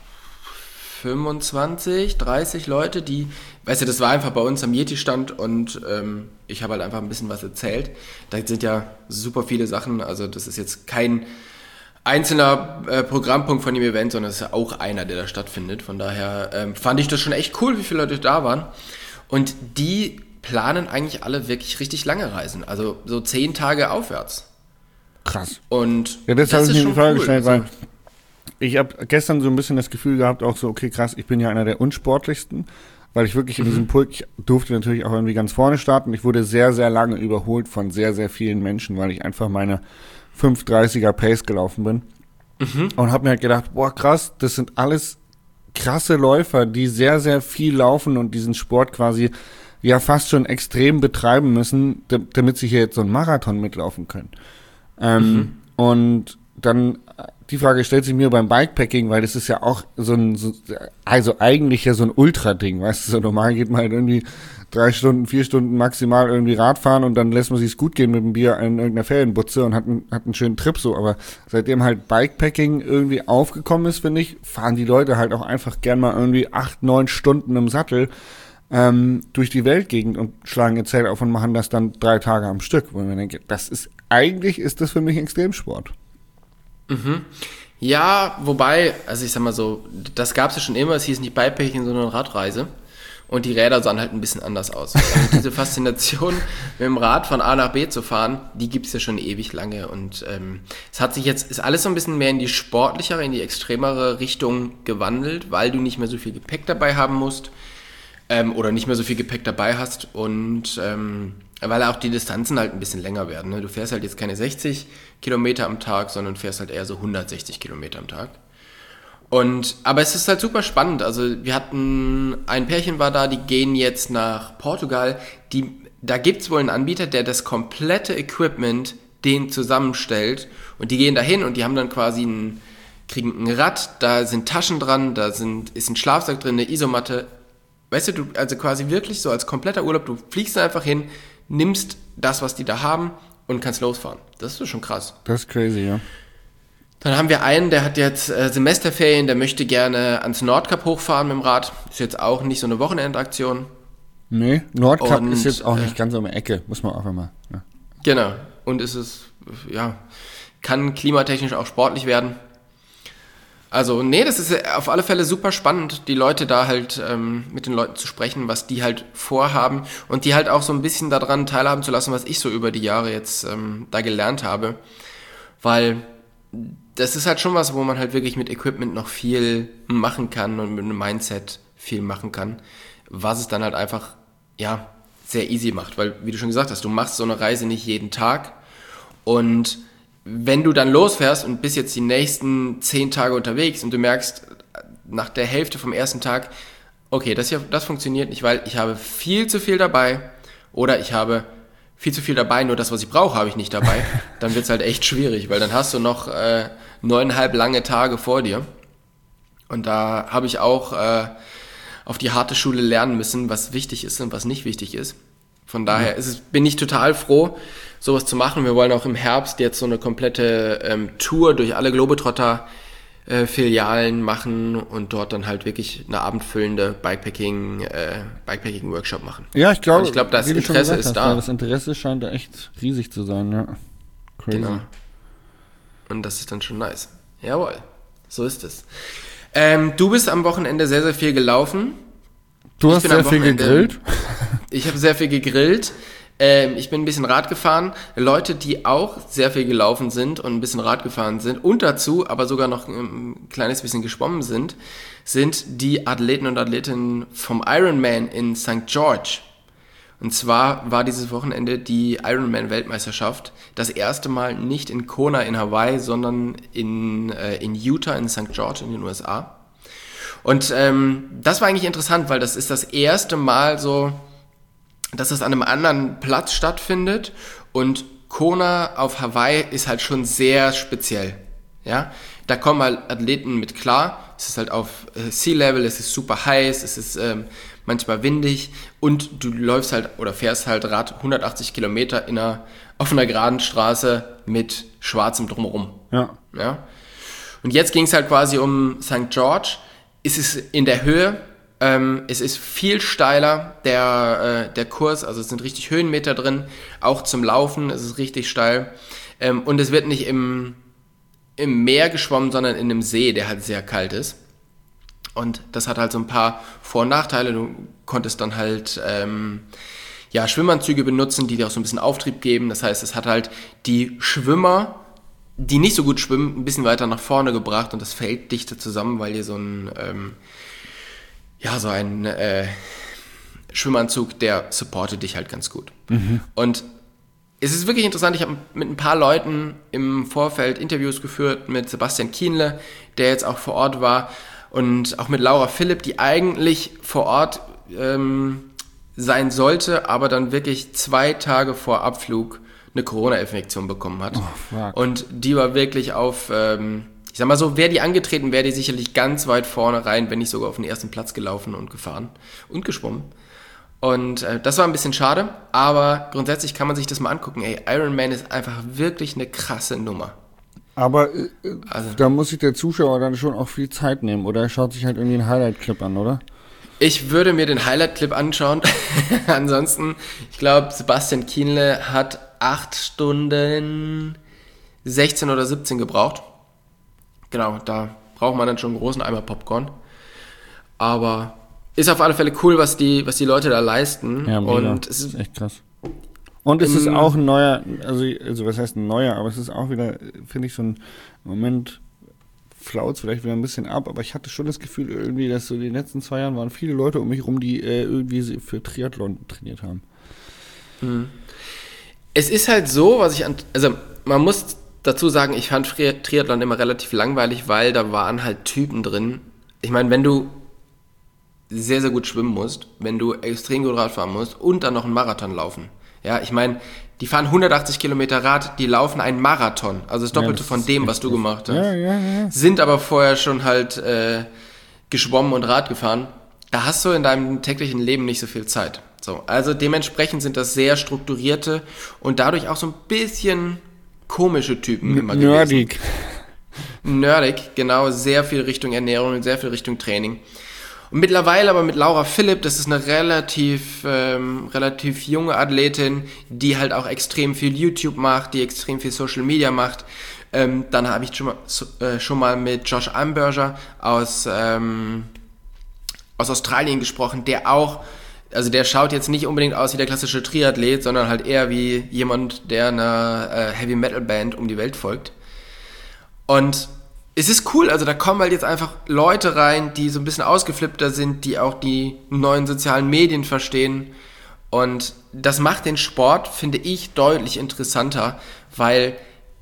25, 30 Leute, die, weißt du, das war einfach bei uns am Yeti-Stand und ich habe halt einfach ein bisschen was erzählt. Da sind ja super viele Sachen, also das ist jetzt kein einzelner Programmpunkt von dem Event, sondern es ist ja auch einer, der da stattfindet. Von daher fand ich das schon echt cool, wie viele Leute da waren. Und die planen eigentlich alle wirklich richtig lange Reisen, also so 10 Tage aufwärts. Krass. Und ja, das habe ich mir die Frage gestellt, weil ich habe gestern so ein bisschen das Gefühl gehabt, auch so, okay, krass, ich bin ja einer der unsportlichsten, weil ich wirklich in diesem Pulk, ich durfte natürlich auch irgendwie ganz vorne starten. Ich wurde sehr, sehr lange überholt von sehr, sehr vielen Menschen, weil ich einfach meine 5:30er Pace gelaufen bin. Und habe mir halt gedacht, boah, krass, das sind alles krasse Läufer, die sehr, sehr viel laufen und diesen Sport quasi ja fast schon extrem betreiben müssen, damit sie hier jetzt so einen Marathon mitlaufen können. Und dann die Frage stellt sich mir beim Bikepacking, weil das ist ja auch also eigentlich ja so ein Ultra-Ding, weißt du, so normal geht man halt irgendwie 3 Stunden, 4 Stunden maximal irgendwie Radfahren und dann lässt man sich's gut gehen mit dem Bier in irgendeiner Ferienbutze und hat einen schönen Trip so, aber seitdem halt Bikepacking irgendwie aufgekommen ist, finde ich, fahren die Leute halt auch einfach gern mal irgendwie 8, 9 Stunden im Sattel durch die Weltgegend und schlagen ihr Zelt auf und machen das dann 3 Tage am Stück, wo man denkt, eigentlich ist das für mich Extremsport. Ja, wobei, also ich sag mal so, das gab es ja schon immer, es hieß nicht Bikepacking, sondern Radreise. Und die Räder sahen halt ein bisschen anders aus. Also diese Faszination, mit dem Rad von A nach B zu fahren, die gibt es ja schon ewig lange. Und es hat sich jetzt, ist alles so ein bisschen mehr in die sportlichere, in die extremere Richtung gewandelt, weil du nicht mehr so viel Gepäck dabei haben musst oder nicht mehr so viel Gepäck dabei hast und weil auch die Distanzen halt ein bisschen länger werden. Ne? Du fährst halt jetzt keine 60 Kilometer am Tag, sondern fährst halt eher so 160 Kilometer am Tag. Aber es ist halt super spannend. Also wir hatten, ein Pärchen war da, die gehen jetzt nach Portugal. Da gibt's wohl einen Anbieter, der das komplette Equipment denen zusammenstellt. Und die gehen dahin und die haben dann quasi kriegen ein Rad, da sind Taschen dran, ist ein Schlafsack drin, eine Isomatte. Weißt du, also quasi wirklich so als kompletter Urlaub, du fliegst da einfach hin, nimmst das, was die da haben und kannst losfahren. Das ist schon krass. Das ist crazy, ja. Dann haben wir einen, der hat jetzt Semesterferien, der möchte gerne ans Nordkap hochfahren mit dem Rad. Ist jetzt auch nicht so eine Wochenendaktion. Nee, Nordkap ist jetzt auch nicht ganz um die Ecke, muss man auch immer. Ja. Genau. Und kann klimatechnisch auch sportlich werden. Also, nee, das ist auf alle Fälle super spannend, die Leute da halt mit den Leuten zu sprechen, was die halt vorhaben und die halt auch so ein bisschen daran teilhaben zu lassen, was ich so über die Jahre jetzt da gelernt habe. Weil das ist halt schon was, wo man halt wirklich mit Equipment noch viel machen kann und mit einem Mindset viel machen kann, was es dann halt einfach, ja, sehr easy macht. Weil, wie du schon gesagt hast, du machst so eine Reise nicht jeden Tag und wenn du dann losfährst und bist jetzt die nächsten 10 Tage unterwegs und du merkst nach der Hälfte vom ersten Tag, okay, das funktioniert nicht, weil ich habe viel zu viel dabei oder ich habe viel zu viel dabei, nur das, was ich brauche, habe ich nicht dabei, dann wird es halt echt schwierig, weil dann hast du noch 9,5 lange Tage vor dir. Und da habe ich auch auf die harte Schule lernen müssen, was wichtig ist und was nicht wichtig ist. Von daher bin ich total froh, sowas zu machen. Wir wollen auch im Herbst jetzt so eine komplette Tour durch alle Globetrotter-Filialen machen und dort dann halt wirklich eine abendfüllende Bikepacking-Workshop machen. Ja, ich glaube, das Interesse ist da. Das Interesse scheint da echt riesig zu sein, ja. Crazy. Genau. Und das ist dann schon nice. Jawohl, so ist es. Du bist am Wochenende sehr, sehr viel gelaufen. Du hast sehr viel gegrillt? Ich habe sehr viel gegrillt. Ich bin ein bisschen Rad gefahren. Leute, die auch sehr viel gelaufen sind und ein bisschen Rad gefahren sind und dazu aber sogar noch ein kleines bisschen geschwommen sind die Athleten und Athletinnen vom Ironman in St. George. Und zwar war dieses Wochenende die Ironman-Weltmeisterschaft das erste Mal nicht in Kona in Hawaii, sondern in Utah in St. George in den USA. Und das war eigentlich interessant, weil das ist das erste Mal so, dass es an einem anderen Platz stattfindet und Kona auf Hawaii ist halt schon sehr speziell. Ja? Da kommen halt Athleten mit klar, es ist halt auf Sea-Level, es ist super heiß, es ist manchmal windig und du läufst halt oder fährst halt Rad 180 Kilometer auf einer geraden Straße mit schwarzem Drumherum. Ja. Ja? Und jetzt ging es halt quasi um St. George. Es ist in der Höhe, es ist viel steiler, der Kurs, also es sind richtig Höhenmeter drin, auch zum Laufen, es ist richtig steil. Und es wird nicht im Meer geschwommen, sondern in einem See, der halt sehr kalt ist. Und das hat halt so ein paar Vor- und Nachteile. Du konntest dann halt Schwimmanzüge benutzen, die dir auch so ein bisschen Auftrieb geben. Das heißt, es hat halt die Schwimmer die nicht so gut schwimmen, ein bisschen weiter nach vorne gebracht und das Feld dichter zusammen, weil ihr so ein Schwimmanzug, der supportet dich halt ganz gut. Und es ist wirklich interessant, ich habe mit ein paar Leuten im Vorfeld Interviews geführt, mit Sebastian Kienle, der jetzt auch vor Ort war, und auch mit Laura Philipp, die eigentlich vor Ort sein sollte, aber dann wirklich 2 Tage vor Abflug eine Corona-Infektion bekommen hat. Und die war wirklich auf, ich sag mal so, wäre die angetreten, wäre die sicherlich ganz weit vorne rein, wenn nicht sogar auf den ersten Platz gelaufen und gefahren und geschwommen. Und das war ein bisschen schade, aber grundsätzlich kann man sich das mal angucken. Ey, Ironman ist einfach wirklich eine krasse Nummer. Aber da muss sich der Zuschauer dann schon auch viel Zeit nehmen, oder er schaut sich halt irgendwie einen Highlight-Clip an, oder? Ich würde mir den Highlight-Clip anschauen. Ansonsten, ich glaube, Sebastian Kienle hat 8 Stunden 16 oder 17 gebraucht. Genau, da braucht man dann schon einen großen Eimer Popcorn. Aber ist auf alle Fälle cool, was die Leute da leisten. Ja, mega. Und es ist echt krass. Und es ist auch ein neuer, also was heißt ein neuer, aber es ist auch wieder, finde ich, so ein Moment, flaut vielleicht wieder ein bisschen ab, aber ich hatte schon das Gefühl irgendwie, dass so in den letzten 2 Jahren waren viele Leute um mich rum, die irgendwie für Triathlon trainiert haben. Es ist halt so, also man muss dazu sagen, ich fand Triathlon immer relativ langweilig, weil da waren halt Typen drin. Ich meine, wenn du sehr, sehr gut schwimmen musst, wenn du extrem gut Rad fahren musst und dann noch einen Marathon laufen. Ja, ich meine, die fahren 180 Kilometer Rad, die laufen einen Marathon, also das Doppelte von dem, was du gemacht hast. Ja. Sind aber vorher schon halt geschwommen und Rad gefahren. Da hast du in deinem täglichen Leben nicht so viel Zeit. So, also dementsprechend sind das sehr strukturierte und dadurch auch so ein bisschen komische Typen immer gewesen. Nerdig, genau, sehr viel Richtung Ernährung und sehr viel Richtung Training. Und mittlerweile aber mit Laura Philipp, das ist eine relativ junge Athletin, die halt auch extrem viel YouTube macht, die extrem viel Social Media macht. Dann habe ich schon mal mit Josh Amberger aus Australien gesprochen, der auch, also der schaut jetzt nicht unbedingt aus wie der klassische Triathlet, sondern halt eher wie jemand, der einer Heavy-Metal-Band um die Welt folgt. Und es ist cool, also da kommen halt jetzt einfach Leute rein, die so ein bisschen ausgeflippter sind, die auch die neuen sozialen Medien verstehen. Und das macht den Sport, finde ich, deutlich interessanter, weil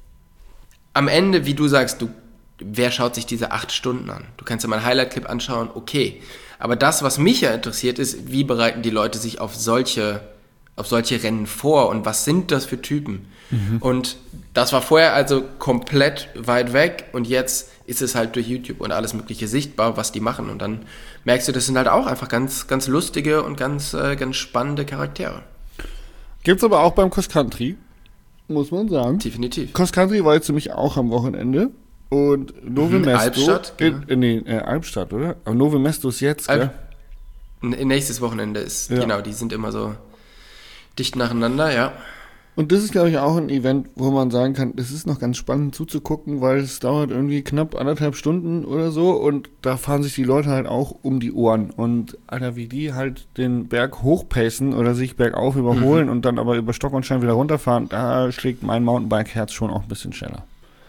am Ende, wie du sagst, wer schaut sich diese 8 Stunden an? Du kannst dir mal einen Highlight-Clip anschauen, okay. Aber das, was mich ja interessiert, ist, wie bereiten die Leute sich auf solche Rennen vor und was sind das für Typen? Und das war vorher also komplett weit weg und jetzt ist es halt durch YouTube und alles Mögliche sichtbar, was die machen. Und dann merkst du, das sind halt auch einfach ganz, ganz lustige und ganz spannende Charaktere. Gibt's aber auch beim Cross Country, muss man sagen. Definitiv. Cross Country war jetzt nämlich auch am Wochenende. Und Nove Mesto. Albstadt? Albstadt, oder? Aber Nove Mesto ist jetzt, gell? Nächstes Wochenende ist, ja. Genau, die sind immer so dicht nacheinander, ja. Und das ist, glaube ich, auch ein Event, wo man sagen kann, das ist noch ganz spannend zuzugucken, weil es dauert irgendwie knapp 1,5 Stunden oder so und da fahren sich die Leute halt auch um die Ohren. Und Alter, wie die halt den Berg hochpacen oder sich bergauf überholen und dann aber über Stock und Stein wieder runterfahren, da schlägt mein Mountainbike-Herz schon auch ein bisschen schneller.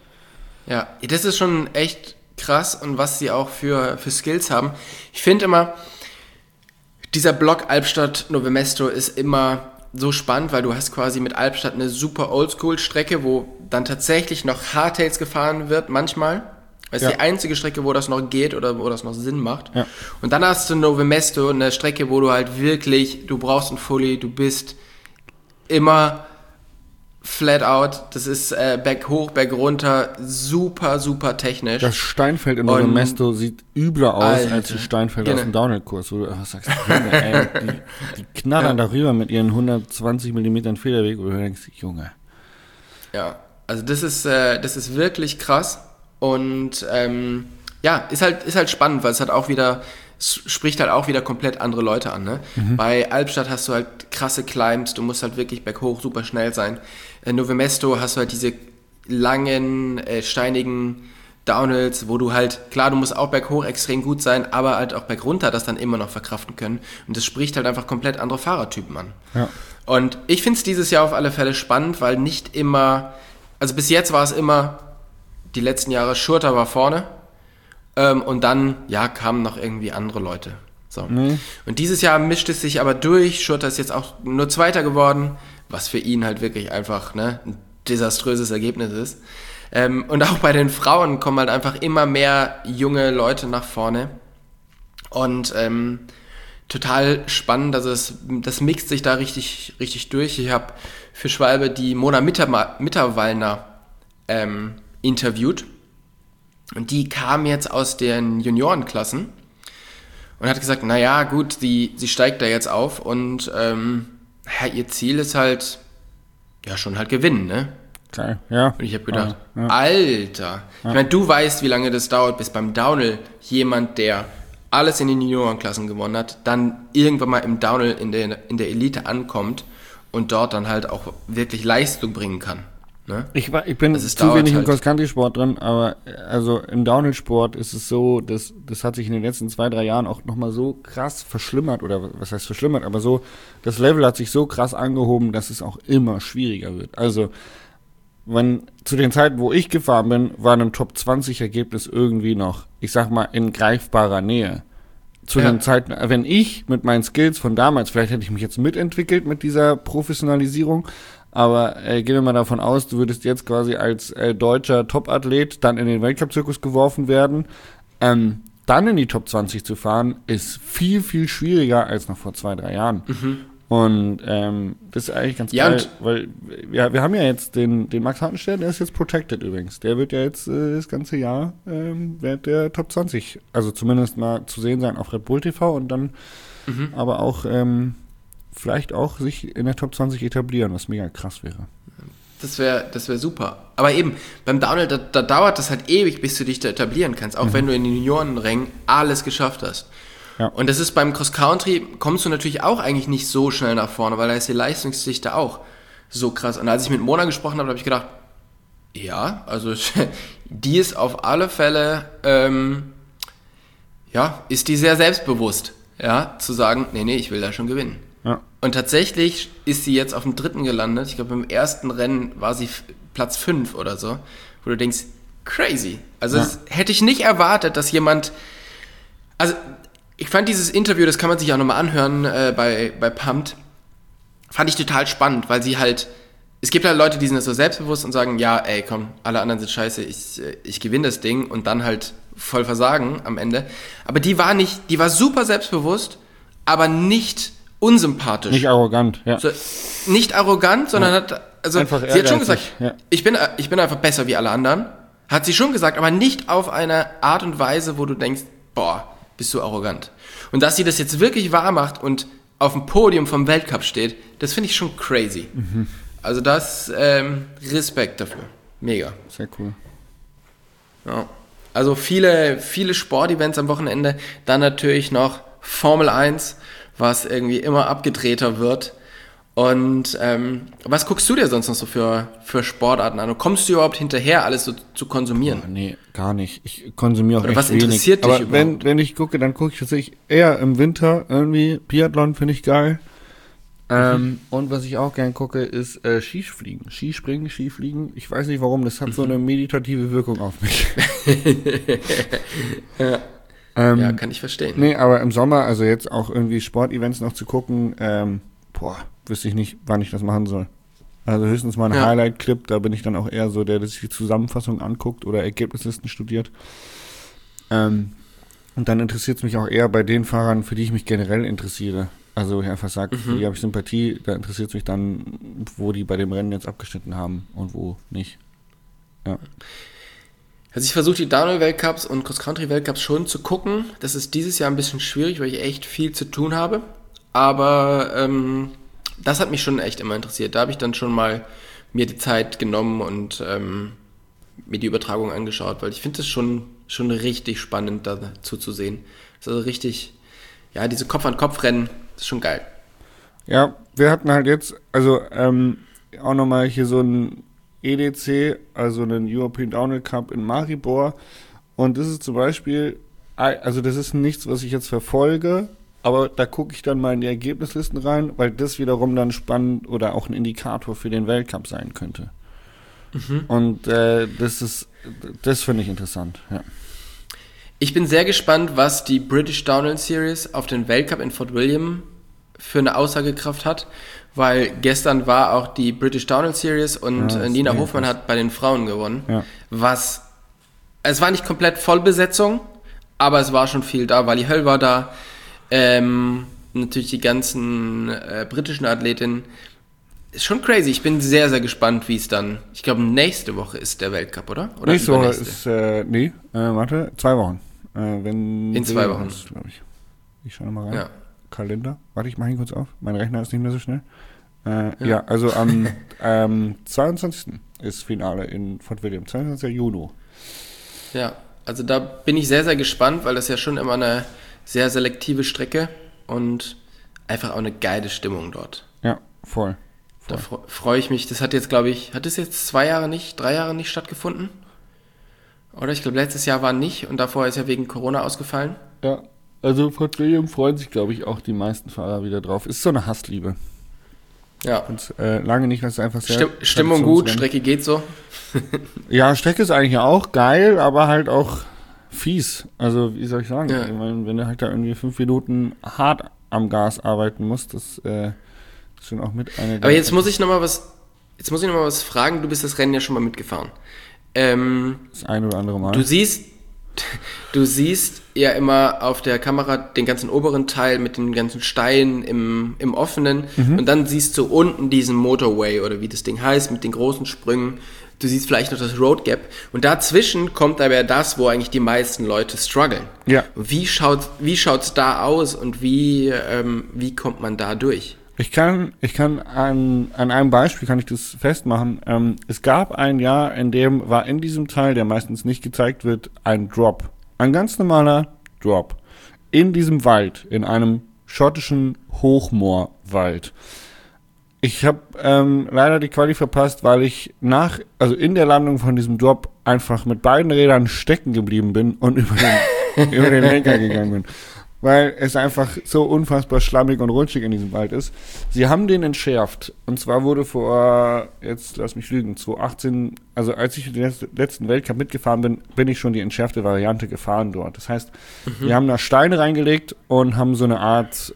Ja, das ist schon echt krass und was sie auch für Skills haben. Ich finde immer, dieser Block Albstadt-Nove Mesto ist immer so spannend, weil du hast quasi mit Albstadt eine super Oldschool-Strecke, wo dann tatsächlich noch Hardtails gefahren wird manchmal. Das ist die einzige Strecke, wo das noch geht oder wo das noch Sinn macht. Ja. Und dann hast du Nove Mesto, eine Strecke, wo du halt wirklich, du brauchst einen Fully, du bist immer flat out, das ist Berg hoch, Berg runter, super, super technisch. Das Steinfeld in Nove Mesto sieht übler aus als das Steinfeld aus dem Downhill-Kurs, wo du sagst, ey, die knattern darüber mit ihren 120 mm Federweg, wo du denkst, Junge. Ja, also das ist wirklich krass und ist halt spannend, weil es halt auch wieder spricht halt auch wieder komplett andere Leute an. Ne? Bei Albstadt hast du halt krasse Climbs, du musst halt wirklich berghoch super schnell sein. In Nove Mesto hast du halt diese langen, steinigen Downhills, wo du halt, klar, du musst auch berghoch extrem gut sein, aber halt auch bergunter das dann immer noch verkraften können. Und das spricht halt einfach komplett andere Fahrertypen an. Ja. Und ich finde es dieses Jahr auf alle Fälle spannend, weil nicht immer, also bis jetzt war es immer die letzten Jahre Schurter war vorne und dann, ja, kamen noch irgendwie andere Leute. So. Und dieses Jahr mischt es sich aber durch. Schurter ist jetzt auch nur Zweiter geworden, was für ihn halt wirklich einfach ein desaströses Ergebnis ist. Und auch bei den Frauen kommen halt einfach immer mehr junge Leute nach vorne. Und total spannend, also das mixt sich da richtig, richtig durch. Ich habe für Schwalbe die Mona Mitterwallner interviewt. Und die kam jetzt aus den Juniorenklassen und hat gesagt, naja, gut, sie steigt da jetzt auf und ihr Ziel ist halt, ja, schon halt gewinnen, ne? Geil, ja. Und ich habe gedacht, Alter, ich meine, du weißt, wie lange das dauert, bis beim Downhill jemand, der alles in den Juniorenklassen gewonnen hat, dann irgendwann mal im Downhill in der Elite ankommt und dort dann halt auch wirklich Leistung bringen kann. Ne? Ich bin zu wenig im Cross-Country-Sport drin, aber also im Downhill-Sport ist es so, das hat sich in den letzten 2-3 Jahren auch nochmal so krass verschlimmert, oder was heißt verschlimmert, aber so, das Level hat sich so krass angehoben, dass es auch immer schwieriger wird. Also, zu den Zeiten, wo ich gefahren bin, war ein Top-20-Ergebnis irgendwie noch, ich sag mal, in greifbarer Nähe. Zu den Zeiten, wenn ich mit meinen Skills von damals, vielleicht hätte ich mich jetzt mitentwickelt mit dieser Professionalisierung, aber gehen wir mal davon aus, du würdest jetzt quasi als deutscher Top-Athlet dann in den Weltcup-Zirkus geworfen werden, dann in die Top 20 zu fahren, ist viel, viel schwieriger als noch vor 2-3 Jahren. Und das ist eigentlich ganz geil, weil wir haben ja jetzt den Max Hartenstein, der ist jetzt protected übrigens. Der wird ja jetzt das ganze Jahr während der Top 20, also zumindest mal zu sehen sein auf Red Bull TV und dann aber auch vielleicht auch sich in der Top 20 etablieren, was mega krass wäre. Das wär super. Aber eben, beim Downhill, da dauert das halt ewig, bis du dich da etablieren kannst, auch wenn du in den Juniorenrängen alles geschafft hast. Ja. Und das ist beim Cross-Country, kommst du natürlich auch eigentlich nicht so schnell nach vorne, weil da ist die Leistungsdichte auch so krass. Und als ich mit Mona gesprochen habe ich gedacht, ja, also die ist auf alle Fälle, ist die sehr selbstbewusst, ja, zu sagen, nee, ich will da schon gewinnen. Ja. Und tatsächlich ist sie jetzt auf dem 3. gelandet. Ich glaube, im ersten Rennen war sie Platz 5 oder so, wo du denkst, crazy. Also das hätte ich nicht erwartet, dass jemand, also ich fand dieses Interview, das kann man sich auch nochmal anhören bei Pumped, fand ich total spannend, weil sie halt, es gibt halt Leute, die sind so selbstbewusst und sagen, ja, ey, komm, alle anderen sind scheiße, ich gewinne das Ding und dann halt voll versagen am Ende. Aber die war super selbstbewusst, aber nicht unsympathisch. Nicht arrogant, ja. So, nicht arrogant, sondern sie hat schon gesagt, ich bin einfach besser wie alle anderen, hat sie schon gesagt, aber nicht auf eine Art und Weise, wo du denkst, boah, bist du arrogant. Und dass sie das jetzt wirklich wahr macht und auf dem Podium vom Weltcup steht, das finde ich schon crazy. Also das, Respekt dafür. Mega. Sehr cool. Ja. Also viele, viele Sportevents am Wochenende, dann natürlich noch Formel 1, was irgendwie immer abgedrehter wird. Und was guckst du dir sonst noch so für Sportarten an? Und kommst du überhaupt hinterher, alles so zu konsumieren? Oh, nee, gar nicht. Ich konsumiere auch oder echt was wenig. Interessiert dich aber überhaupt? wenn ich gucke, dann gucke ich tatsächlich eher im Winter irgendwie. Biathlon finde ich geil. Und was ich auch gern gucke, ist Skispringen. Skispringen, Skifliegen. Ich weiß nicht warum, das hat so eine meditative Wirkung auf mich. Ja, kann ich verstehen. Nee, aber im Sommer, also jetzt auch irgendwie Sportevents noch zu gucken, wüsste ich nicht, wann ich das machen soll. Also höchstens mal ein Highlight-Clip, da bin ich dann auch eher so der sich die Zusammenfassung anguckt oder Ergebnislisten studiert. Und dann interessiert es mich auch eher bei den Fahrern, für die ich mich generell interessiere. Also ich einfach sage, für die habe ich Sympathie, da interessiert es mich dann, wo die bei dem Rennen jetzt abgeschnitten haben und wo nicht. Ja. Also ich versuche die Downhill-Weltcups und Cross-Country-Weltcups schon zu gucken. Das ist dieses Jahr ein bisschen schwierig, weil ich echt viel zu tun habe. Aber das hat mich schon echt immer interessiert. Da habe ich dann schon mal mir die Zeit genommen und mir die Übertragung angeschaut, weil ich finde es schon richtig spannend, dazu zu sehen. Das ist also richtig, ja, diese Kopf-an-Kopf-Rennen, das ist schon geil. Ja, wir hatten halt jetzt, also auch nochmal hier so ein EDC, also einen European Downhill Cup in Maribor. Und das ist zum Beispiel, also das ist nichts, was ich jetzt verfolge, aber da gucke ich dann mal in die Ergebnislisten rein, weil das wiederum dann spannend oder auch ein Indikator für den Weltcup sein könnte. Und das finde ich interessant, ja. Ich bin sehr gespannt, was die British Downhill Series auf den Weltcup in Fort William für eine Aussagekraft hat, weil gestern war auch die British Downhill Series und Nina Hofmann hat bei den Frauen gewonnen. Ja. Es war nicht komplett Vollbesetzung, aber es war schon viel da. Wally Höll war da, natürlich die ganzen britischen Athletinnen. Ist schon crazy. Ich bin sehr, sehr gespannt, wie es dann. Ich glaube, nächste Woche ist der Weltcup, oder? Nächste Woche ist, 2 Wochen. In 2 Wochen. Glaube ich. Ich schaue mal rein. Ja. Kalender. Warte, ich mache ihn kurz auf. Mein Rechner ist nicht mehr so schnell. Ja, also am 22. ist Finale in Fort William. 22. Juni. Ja, also da bin ich sehr, sehr gespannt, weil das ja schon immer eine sehr selektive Strecke und einfach auch eine geile Stimmung dort. Ja, voll. Da freue ich mich. Das hat jetzt, glaube ich, hat es jetzt 3 Jahre nicht stattgefunden? Oder ich glaube, letztes Jahr war nicht und davor ist ja wegen Corona ausgefallen. Ja, also Fort William freuen sich, glaube ich, auch die meisten Fahrer wieder drauf. Ist so eine Hassliebe. Ja. Und lange nicht, was einfach sehr... Stimmung gut, Strecke geht so. Ja, Strecke ist eigentlich auch geil, aber halt auch fies. Also, wie soll ich sagen? Ja. Ich meine, wenn du halt da irgendwie 5 Minuten hart am Gas arbeiten musst, das schon auch mit einer. Aber jetzt muss ich noch mal was fragen. Du bist das Rennen ja schon mal mitgefahren. Das ein oder andere Mal. Du siehst ja immer auf der Kamera den ganzen oberen Teil mit den ganzen Steinen im Offenen und dann siehst du unten diesen Motorway oder wie das Ding heißt mit den großen Sprüngen. Du siehst vielleicht noch das Road Gap und dazwischen kommt aber das, wo eigentlich die meisten Leute strugglen. Ja. Wie schaut's da aus und wie kommt man da durch? Ich kann an einem Beispiel kann ich das festmachen. Es gab ein Jahr, in dem war in diesem Teil, der meistens nicht gezeigt wird, ein Drop. Ein ganz normaler Drop. In diesem Wald, in einem schottischen Hochmoorwald. Ich habe leider die Quali verpasst, weil ich in der Landung von diesem Drop einfach mit beiden Rädern stecken geblieben bin und über den Lenker gegangen bin. Weil es einfach so unfassbar schlammig und rutschig in diesem Wald ist. Sie haben den entschärft. Und zwar wurde jetzt lass mich lügen, 2018, also als ich den letzten Weltcup mitgefahren bin, bin ich schon die entschärfte Variante gefahren dort. Das heißt, wir haben da Steine reingelegt und haben so eine Art,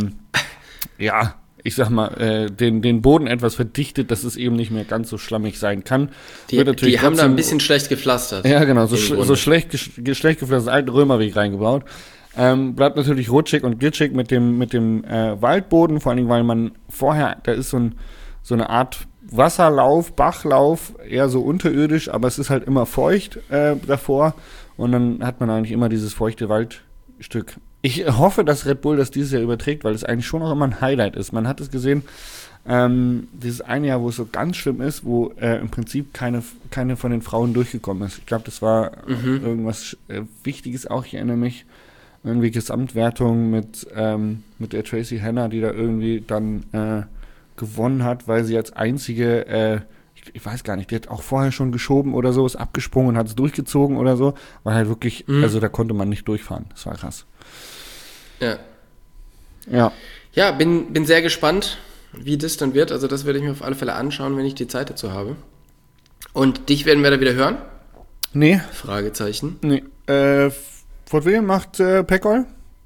ich sag mal, den Boden etwas verdichtet, dass es eben nicht mehr ganz so schlammig sein kann. Die haben da ein bisschen schlecht gepflastert. Ja, genau, so schlecht gepflastertes alten Römerweg reingebaut. Bleibt natürlich rutschig und glitschig mit dem Waldboden, vor allem, weil man vorher, da ist so eine Art Wasserlauf, Bachlauf, eher so unterirdisch, aber es ist halt immer feucht davor und dann hat man eigentlich immer dieses feuchte Waldstück. Ich hoffe, dass Red Bull das dieses Jahr überträgt, weil es eigentlich schon auch immer ein Highlight ist. Man hat es gesehen, dieses eine Jahr, wo es so ganz schlimm ist, wo im Prinzip keine von den Frauen durchgekommen ist. Ich glaube, das war irgendwas Wichtiges auch, ich erinnere mich, irgendwie Gesamtwertung mit der Tracy Hanna, die da irgendwie dann gewonnen hat, weil sie als einzige, ich weiß gar nicht, die hat auch vorher schon geschoben oder so, ist abgesprungen und hat es durchgezogen oder so, weil halt wirklich, also da konnte man nicht durchfahren. Das war krass. Ja. Ja, bin sehr gespannt, wie das dann wird. Also das werde ich mir auf alle Fälle anschauen, wenn ich die Zeit dazu habe. Und dich werden wir da wieder hören? Nee. Fragezeichen. Nee. Fort William macht Peckoil.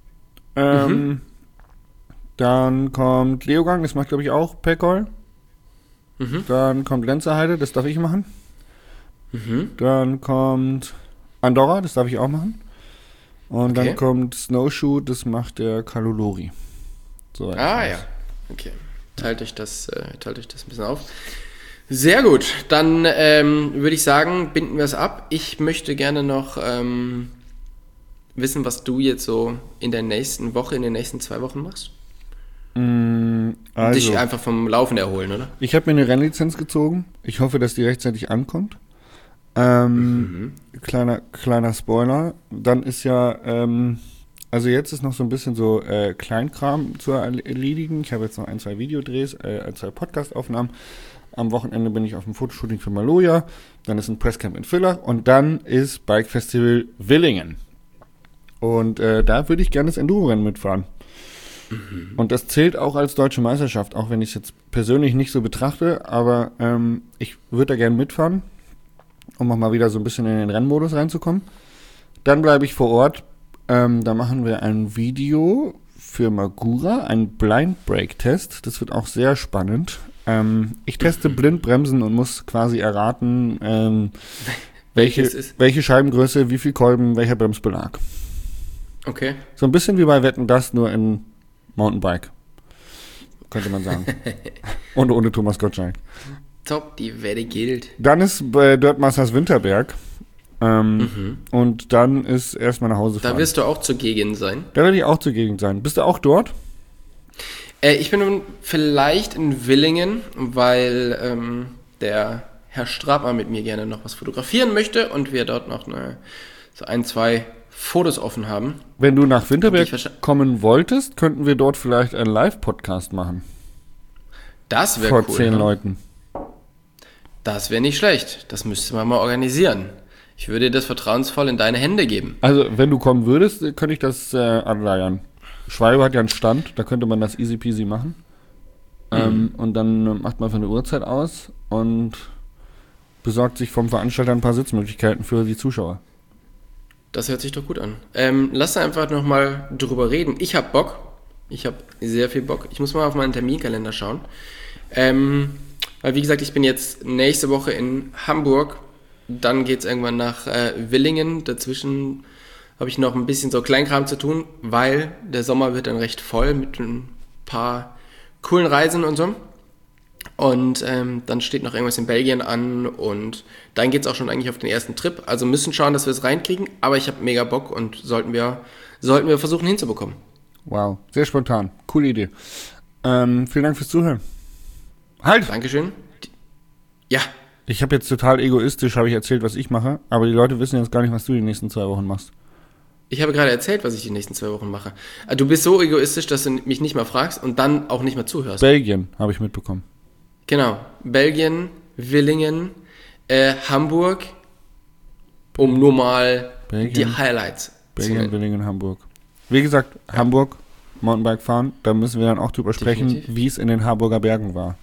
Dann kommt Leogang, das macht glaube ich auch Peckoil. Dann kommt Lenzerheide, das darf ich machen. Dann kommt Andorra, das darf ich auch machen. Und dann kommt Snowshoe, das macht der Kalulori. So, ja. Okay. Teilt euch das ein bisschen auf. Sehr gut. Dann würde ich sagen, binden wir es ab. Ich möchte gerne noch wissen, was du jetzt so in der nächsten Woche, in den nächsten 2 Wochen machst. Also, dich einfach vom Laufen erholen, oder? Ich habe mir eine Rennlizenz gezogen. Ich hoffe, dass die rechtzeitig ankommt. Kleiner Spoiler. Dann ist ja, also jetzt ist noch so ein bisschen so Kleinkram zu erledigen. Ich habe jetzt noch 1, 2 Videodrehs, 1, 2 Podcast-Aufnahmen. Am Wochenende bin ich auf dem Fotoshooting für Maloja. Dann ist ein Presscamp in Villach. Und dann ist Bike Festival Willingen. Und da würde ich gerne das Enduro-Rennen mitfahren. Und das zählt auch als deutsche Meisterschaft, auch wenn ich es jetzt persönlich nicht so betrachte, aber ich würde da gerne mitfahren, um auch mal wieder so ein bisschen in den Rennmodus reinzukommen. Dann bleibe ich vor Ort, da machen wir ein Video für Magura, einen Blind Brake Test, das wird auch sehr spannend. Ich teste Blindbremsen und muss quasi erraten, welche Scheibengröße, wie viel Kolben, welcher Bremsbelag. Okay. So ein bisschen wie bei Wetten, das nur in Mountainbike, könnte man sagen. Und ohne Thomas Gottschalk. Top, die Wette gilt. Dann ist bei Dirt Masters Winterberg. Und dann ist erstmal nach Hause fahren. Da wirst du auch zugegen sein. Da werde ich auch zugegen sein. Bist du auch dort? Ich bin vielleicht in Villingen, weil der Herr Strabmer mit mir gerne noch was fotografieren möchte und wir dort noch so 2 Fotos offen haben. Wenn du nach Winterberg kommen wolltest, könnten wir dort vielleicht einen Live-Podcast machen. Das wäre cool. Vor 10 Leuten. Das wäre nicht schlecht. Das müsste man mal organisieren. Ich würde dir das vertrauensvoll in deine Hände geben. Also, wenn du kommen würdest, könnte ich das anleiern. Schwalbe hat ja einen Stand, da könnte man das easy peasy machen. Und dann macht man für eine Uhrzeit aus und besorgt sich vom Veranstalter ein paar Sitzmöglichkeiten für die Zuschauer. Das hört sich doch gut an. Lass einfach nochmal drüber reden. Ich habe Bock. Ich habe sehr viel Bock. Ich muss mal auf meinen Terminkalender schauen. Weil, wie gesagt, ich bin jetzt nächste Woche in Hamburg. Dann geht es irgendwann nach Villingen. Dazwischen habe ich noch ein bisschen so Kleinkram zu tun, weil der Sommer wird dann recht voll mit ein paar coolen Reisen und so. Und dann steht noch irgendwas in Belgien an und dann geht es auch schon eigentlich auf den ersten Trip. Also müssen schauen, dass wir es reinkriegen, aber ich habe mega Bock und sollten wir versuchen hinzubekommen. Wow, sehr spontan. Coole Idee. Vielen Dank fürs Zuhören. Halt! Dankeschön. Ja. Ich habe jetzt total egoistisch, habe ich erzählt, was ich mache, aber die Leute wissen jetzt gar nicht, was du die nächsten 2 Wochen machst. Ich habe gerade erzählt, was ich die nächsten 2 Wochen mache. Du bist so egoistisch, dass du mich nicht mal fragst und dann auch nicht mehr zuhörst. Belgien, habe ich mitbekommen. Genau. Belgien, Villingen, Hamburg, um nur mal die Highlights Belgien, zu nennen. Villingen, Hamburg. Wie gesagt, Hamburg, Mountainbike fahren, da müssen wir dann auch drüber sprechen, wie es in den Harburger Bergen war.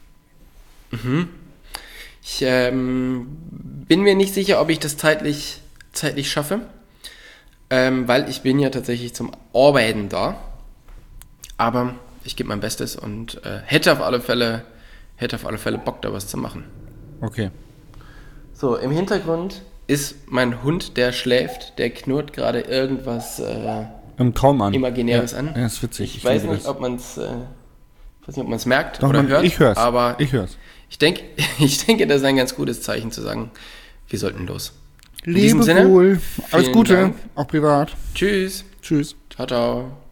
Ich bin mir nicht sicher, ob ich das zeitlich schaffe, weil ich bin ja tatsächlich zum Arbeiten da, aber ich gebe mein Bestes und hätte auf alle Fälle Bock, da was zu machen. Okay. So, im Hintergrund ist mein Hund, der schläft, der knurrt gerade irgendwas im Traum an. Imaginäres an. Ja, ist witzig. Ich weiß nicht, ob man es merkt. Doch, oder hört. Ich hör's. Aber ich hör's. Ich denke, das ist ein ganz gutes Zeichen zu sagen, wir sollten los. Lebe wohl. Alles Gute, Dank. auch privat. Tschüss. Tschüss. Ciao, ciao.